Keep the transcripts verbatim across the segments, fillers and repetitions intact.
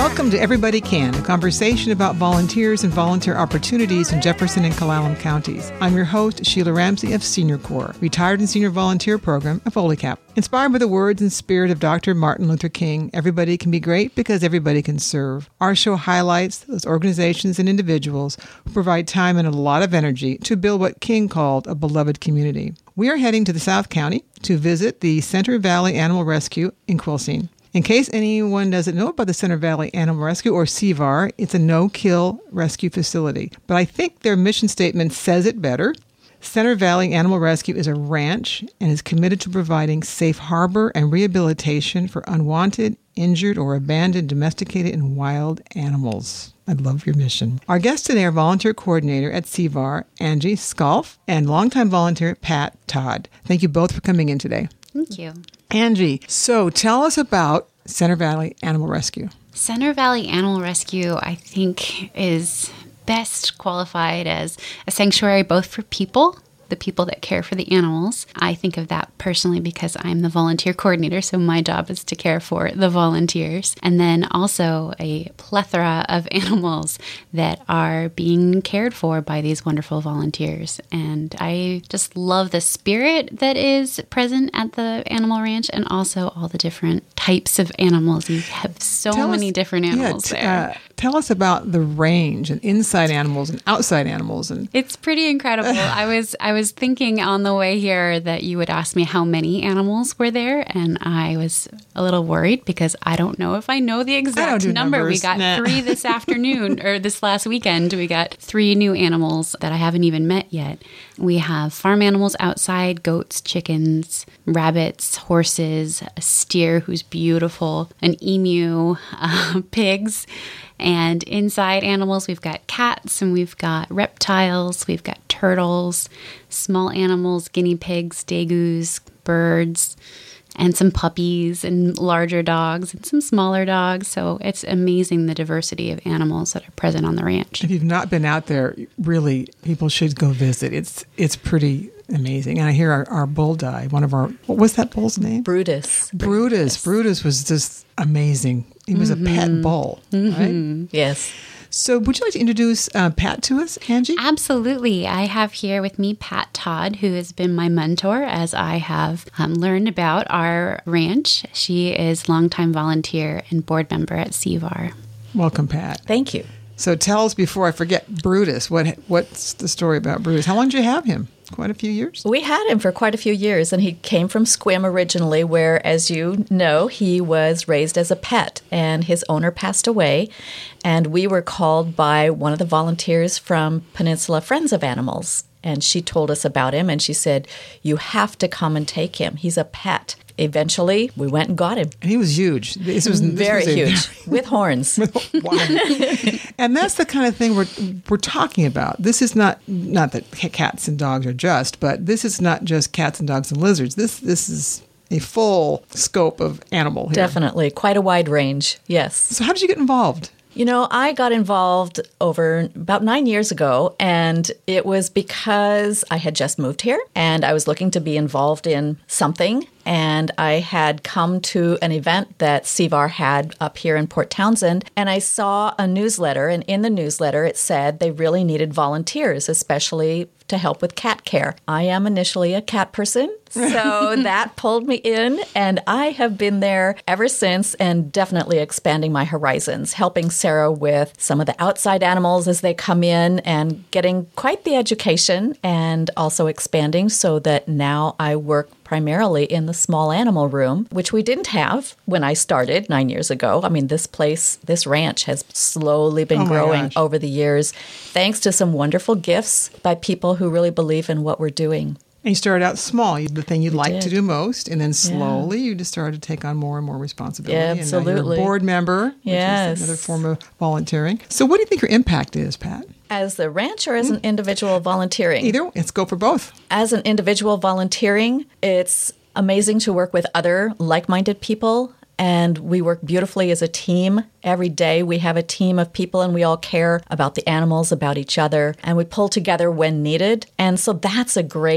Welcome to Everybody Can, a conversation about volunteers and volunteer opportunities in Jefferson and Clallam counties. I'm your host, Sheila Ramsey of Senior Corps, retired and senior volunteer program of FOLICAP. Inspired by the words and spirit of Doctor Martin Luther King, everybody can be great because everybody can serve. Our show highlights those organizations and individuals who provide time and a lot of energy to build what King called a beloved community. We are heading to the South County to visit the Center Valley Animal Rescue in Quilcene. In case anyone doesn't know about the Center Valley Animal Rescue, or C V A R, it's a no-kill rescue facility. But I think their mission statement says it better. Center Valley Animal Rescue is a ranch and is committed to providing safe harbor and rehabilitation for unwanted, injured, or abandoned domesticated and wild animals. I love your mission. Our guests today are volunteer coordinator at C V A R, Angie Skalf, and longtime volunteer Pat Todd. Thank you both for coming in today. Thank you. Angie, so tell us about Center Valley Animal Rescue. Center Valley Animal Rescue, I think, is best qualified as a sanctuary both for people, the people that care for the animals. I think of that personally because I'm the volunteer coordinator, so my job is to care for the volunteers. And then also a plethora of animals that are being cared for by these wonderful volunteers. And I just love the spirit that is present at the animal ranch and also all the different types of animals. You have so tell many us, different animals yeah, t- there. Uh, tell us about the range and inside animals and outside animals. And It's pretty incredible. I was I was thinking on the way here that you would ask me how many animals were there, and I was a little worried because I don't know if I know the exact do number. numbers. We got Nah. three this afternoon, or this last weekend. We got three new animals that I haven't even met yet. We have farm animals outside, goats, chickens, rabbits, horses, a steer who's beautiful, an emu, uh, pigs. And inside animals, we've got cats and we've got reptiles, we've got turtles, small animals, guinea pigs, degus, birds, and some puppies and larger dogs and some smaller dogs. So it's amazing the diversity of animals that are present on the ranch. if you've not been out there, really, people should go visit. It's it's pretty amazing. And I hear our, our bull died. One of our, what was that bull's name? Brutus. Brutus. Brutus was just amazing. He was mm-hmm. a pet bull, Mm-hmm. right? Yes. So would you like to introduce uh, Pat to us, Angie? Absolutely. I have here with me Pat Todd, who has been my mentor as I have um, learned about our ranch. She is longtime volunteer and board member at C V A R. Welcome, Pat. Thank you. So tell us, before I forget, Brutus. What What's the story about Brutus? How long did you have him? Quite a few years? We had him for quite a few years, and he came from Sequim originally, where, as you know, he was raised as a pet, and his owner passed away, and we were called by one of the volunteers from Peninsula Friends of Animals, and she told us about him, and she said, you have to come and take him. He's a pet. Eventually, we went and got him. And he was huge. This was this very was a, huge, with horns. Wow. And that's the kind of thing we're we're talking about. This is not not that cats and dogs are just, but this is not just cats and dogs and lizards. This this is a full scope of animal here. Definitely, quite a wide range. Yes. So how did you get involved? You know, I got involved over about nine years ago, and it was because I had just moved here, and I was looking to be involved in something, and I had come to an event that C V A R had up here in Port Townsend, and I saw a newsletter, and in the newsletter it said they really needed volunteers, especially to help with cat care. I am initially a cat person, so that pulled me in, and I have been there ever since, and definitely expanding my horizons, helping Sarah with some of the outside animals as they come in and getting quite the education, and also expanding so that now I work primarily in the small animal room, which we didn't have when I started nine years ago. I mean, this place, this ranch has slowly been Oh my growing gosh. over the years, thanks to some wonderful gifts by people who really believe in what we're doing. And you started out small, the thing you'd We like did. to do most, and then slowly you just started to take on more and more responsibility. Yeah, And now absolutely. you're a board member, which Yes. is another form of volunteering. So what do you think your impact is, Pat? As the ranch or as an individual volunteering? Either, let's go for both. As an individual volunteering, it's amazing to work with other like-minded people, and we work beautifully as a team. Every day we have a team of people, and we all care about the animals, about each other, and we pull together when needed. And so that's a great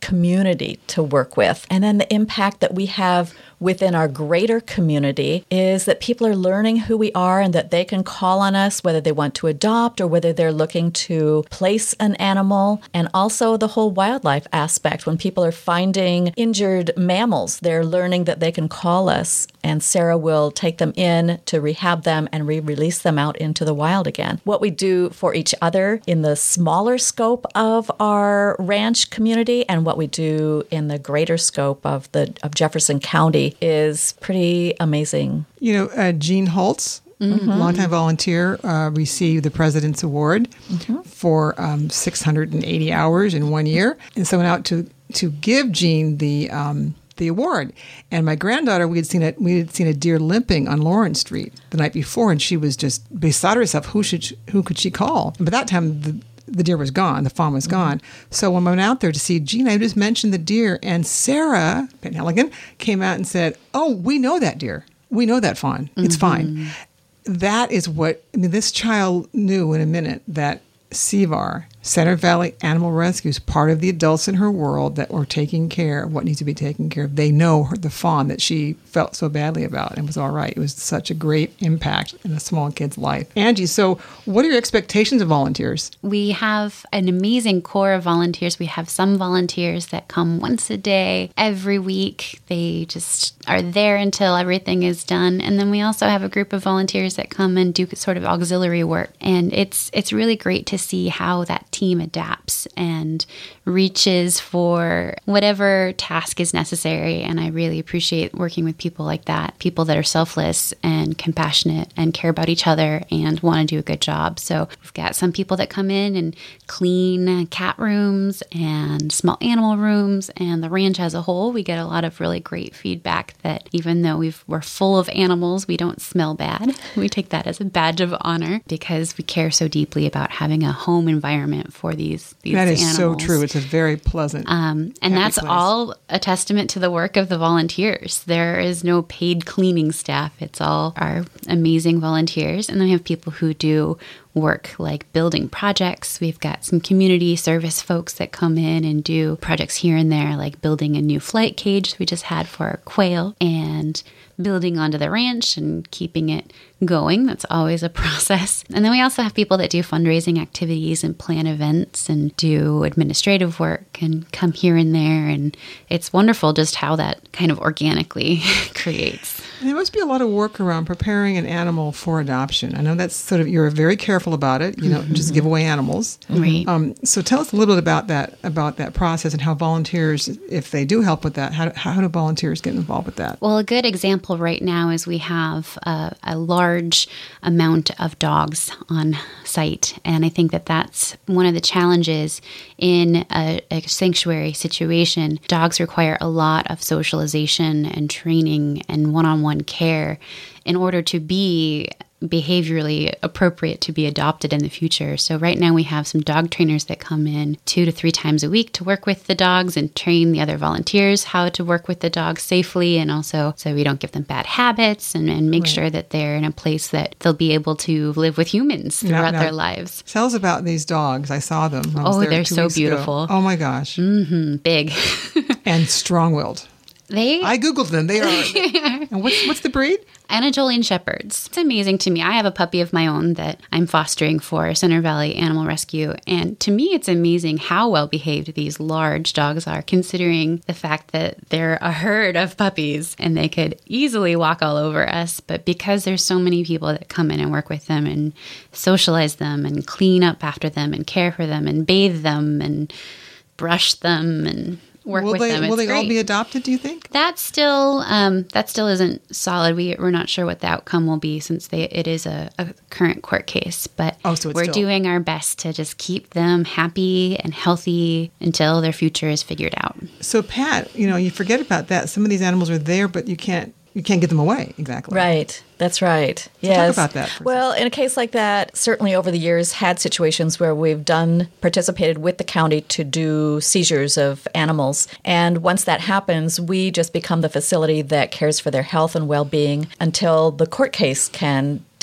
community to work with. And then the impact that we have within our greater community is that people are learning who we are and that they can call on us, whether they want to adopt or whether they're looking to place an animal. And also the whole wildlife aspect. When people are finding injured mammals, they're learning that they can call us, and Sarah will take them in to rehab them and re-release them out into the wild again. What we do for each other in the smaller scope of our ranch community and what we do in the greater scope of the of Jefferson County is pretty amazing. You know, uh, Jean Holtz, mm-hmm. longtime volunteer, uh, received the President's Award mm-hmm. for um, six hundred eighty hours in one year. And so went out to, to give Jean the um, the award. And my granddaughter, we had seen it. We had seen a deer limping on Lawrence Street the night before, and she was just beside herself. Who should she, who could she call? And by that time, the the deer was gone. The fawn was gone. Mm-hmm. So when I went out there to see Jean, I just mentioned the deer, and Sarah Penhaligon came out and said, "Oh, we know that deer. We know that fawn. It's mm-hmm. fine." That is what, I mean, this child knew in a minute that C V A R, Center Valley Animal Rescue, is part of the adults in her world that were taking care of what needs to be taken care of. They know her, the fawn that she felt so badly about, and was all right. It was such a great impact in a small kid's life. Angie, so what are your expectations of volunteers? We have an amazing core of volunteers. We have some volunteers that come once a day, every week. They just are there until everything is done. And then we also have a group of volunteers that come and do sort of auxiliary work. And it's it's really great to see how that team adapts and reaches for whatever task is necessary. And I really appreciate working with people like that, people that are selfless and compassionate and care about each other and want to do a good job. So we've got some people that come in and clean cat rooms and small animal rooms, and the ranch as a whole. We get a lot of really great feedback that even though we've, we're full of animals, we don't smell bad. We take that as a badge of honor because we care so deeply about having a home environment for these, these that is animals. So true. It's a very pleasant um, and that's place. All a testament to the work of the volunteers. There is no paid cleaning staff. It's all our amazing volunteers. And then we have people who do work like building projects. We've got some community service folks that come in and do projects here and there, like building a new flight cage we just had for our quail and building onto the ranch and keeping it going. That's always a process. And then we also have people that do fundraising activities and plan events and do administrative work and come here and there. And it's wonderful just how that kind of organically creates. And there must be a lot of work around preparing an animal for adoption. I know that's sort of, you're very careful about it. You don't mm-hmm. just give away animals. Right. Um, so tell us a little bit about that, about that process and how volunteers, if they do help with that, how, how do volunteers get involved with that? Well, a good example right now is we have a, a large amount of dogs on site. And I think that that's one of the challenges in a, a sanctuary situation. Dogs require a lot of socialization and training and one-on-one care in order to be behaviorally appropriate to be adopted in the future. So right now we have some dog trainers that come in two to three times a week to work with the dogs and train the other volunteers how to work with the dogs safely, and also so we don't give them bad habits and, and make right. sure that they're in a place that they'll be able to live with humans throughout now, now, their lives. Tell us about these dogs. I saw them. I oh, they're so beautiful. Ago. Oh my gosh. Mm-hmm. Big. And strong-willed. They, I Googled them. They are. And what's, what's the breed? Anatolian Shepherds. It's amazing to me. I have a puppy of my own that I'm fostering for Center Valley Animal Rescue. And to me, it's amazing how well behaved these large dogs are, considering the fact that they're a herd of puppies and they could easily walk all over us. But because there's so many people that come in and work with them and socialize them and clean up after them and care for them and bathe them and brush them and work will with they, them. It's will they great. all be adopted, do you think? That still um, that still isn't solid. We, we're not sure what the outcome will be since they, it is a, a current court case. But oh, so it's we're still... doing our best to just keep them happy and healthy until their future is figured out. So, Pat, you know, you forget about that. Some of these animals are there, but you can't you can't get them away. Exactly. Right. That's right. So yes. Talk about that. Well, in a case like that, certainly over the years had situations where we've done, participated with the county to do seizures of animals. And once that happens, we just become the facility that cares for their health and well-being until the court case can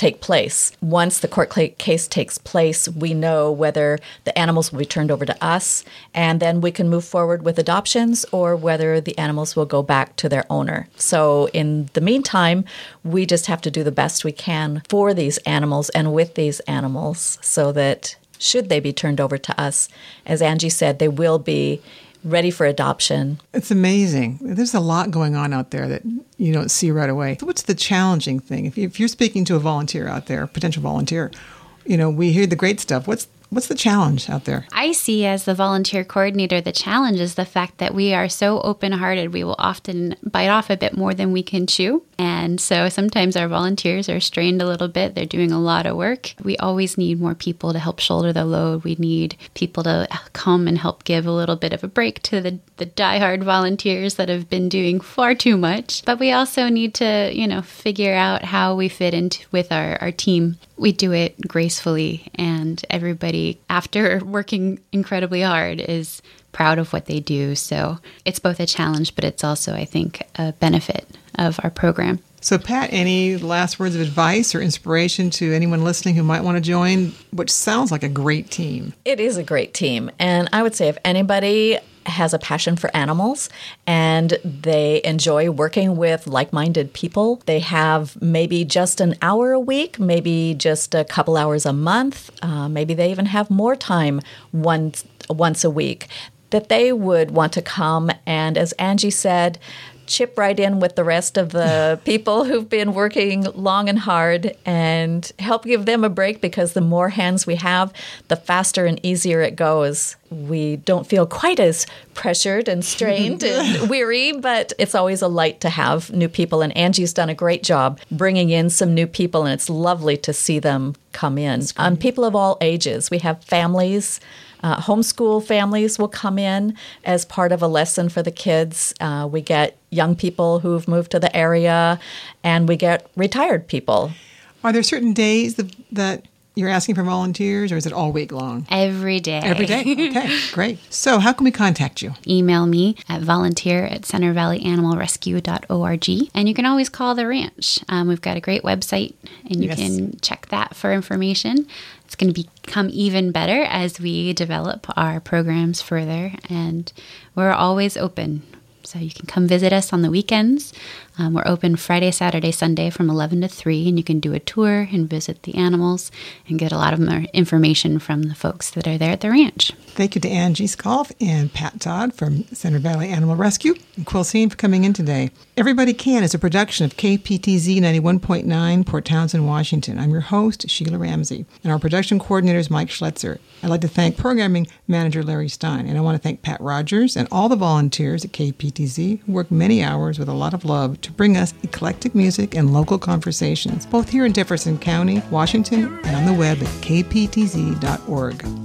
take place. Once the court case takes place, we know whether the animals will be turned over to us, and then we can move forward with adoptions or whether the animals will go back to their owner. So in the meantime, we just have to do the best we can for these animals and with these animals so that should they be turned over to us, as Angie said, they will be ready for adoption. It's amazing. There's a lot going on out there that you don't see right away. So what's the challenging thing? If, you, if you're speaking to a volunteer out there, potential volunteer, you know, we hear the great stuff. What's What's the challenge out there? I see as the volunteer coordinator, the challenge is the fact that we are so open-hearted. We will often bite off a bit more than we can chew. And so sometimes our volunteers are strained a little bit. They're doing a lot of work. We always need more people to help shoulder the load. We need people to come and help give a little bit of a break to the, the diehard volunteers that have been doing far too much. But we also need to, you know, figure out how we fit into with our, our team. We do it gracefully, and everybody, after working incredibly hard, is proud of what they do. So it's both a challenge, but it's also, I think, a benefit of our program. So, Pat, any last words of advice or inspiration to anyone listening who might want to join, which sounds like a great team? It is a great team. And I would say if anybody has a passion for animals and they enjoy working with like-minded people, they have maybe just an hour a week, maybe just a couple hours a month, uh, maybe they even have more time once, once a week, that they would want to come and, as Angie said, chip right in with the rest of the people who've been working long and hard and help give them a break, because the more hands we have, the faster and easier it goes. We don't feel quite as pressured and strained and weary, but it's always a light to have new people. And Angie's done a great job bringing in some new people, and it's lovely to see them come in. Um, people of all ages. We have families. Uh, homeschool families will come in as part of a lesson for the kids. Uh, we get young people who've moved to the area, and we get retired people. Are there certain days that, that you're asking for volunteers, or is it all week long? Every day. Every day? Okay, great. So how can we contact you? Email me at volunteer at center valley animal rescue dot org. And you can always call the ranch. Um, we've got a great website, and you yes. can check that for information. It's going to become even better as we develop our programs further, and we're always open. So you can come visit us on the weekends. Um, we're open Friday, Saturday, Sunday from eleven to three, and you can do a tour and visit the animals and get a lot of more information from the folks that are there at the ranch. Thank you to Angie Skolf and Pat Todd from Center Valley Animal Rescue, and Quilcene for coming in today. Everybody Can is a production of K P T Z ninety-one point nine, Port Townsend, Washington. I'm your host, Sheila Ramsey, and our production coordinator is Mike Schletzer. I'd like to thank programming manager Larry Stein, and I want to thank Pat Rogers and all the volunteers at K P T Z who work many hours with a lot of love to bring us eclectic music and local conversations, both here in Jefferson County, Washington, and on the web at k p t z dot org.